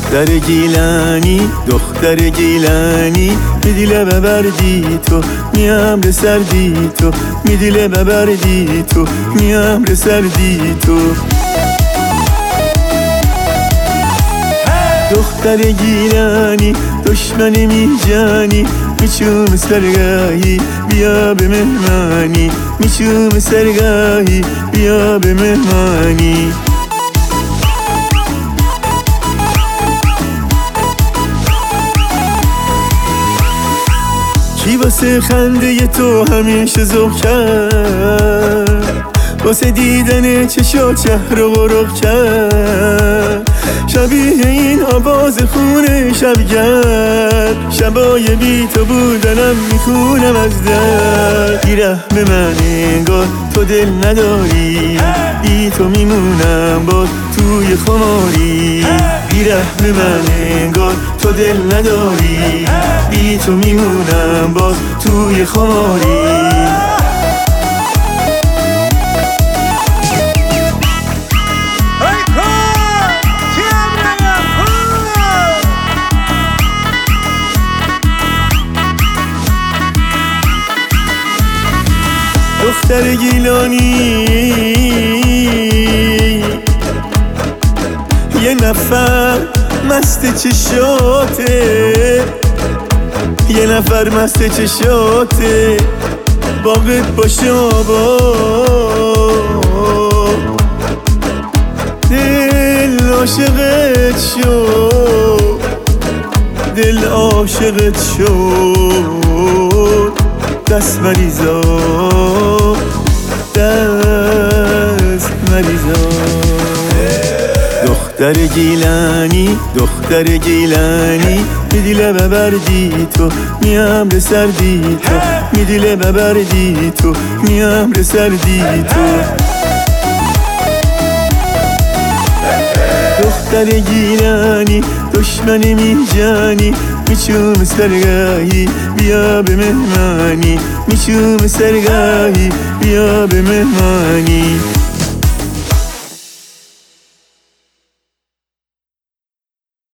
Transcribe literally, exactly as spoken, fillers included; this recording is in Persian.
دختر گیلانی دختر گیلانی می دیله ببردی تو میام به سردی تو می دیله ببردی تو میام به سردی تو دختر گیلانی دشمن میجانی میچوم سرگاهی بیا به مهمانی میچوم سرگاهی بیا به مهمانی کی واسه خنده تو همیشه ذوق کرد واسه دیدن چشا چهر و غرق کرد شبیه این آواز خونه شبگرد شبای بی تو بودنم میخونم از درد گیره به من انگار تو دل نداری بی تو میمونم باز توی خماری گیره به من انگار تو دل نداری بی تو میمونم باز توی خماری دختر گیلانی یه نفر مست چشاته یه نفر مست چشاته باقت باشه آبا دل عاشقت شد دل عاشقت شد دست مریضا دست مریضا دختر گیلانی دختر گیلانی می دیله ببردی تو میام به سردی تو می دیله ببردی تو میام به سردی تو دختر گیلانی دشمن میجانی میچوم سرگاهی بیا به مهمانی میچوم سرگاهی بیا به مهمانی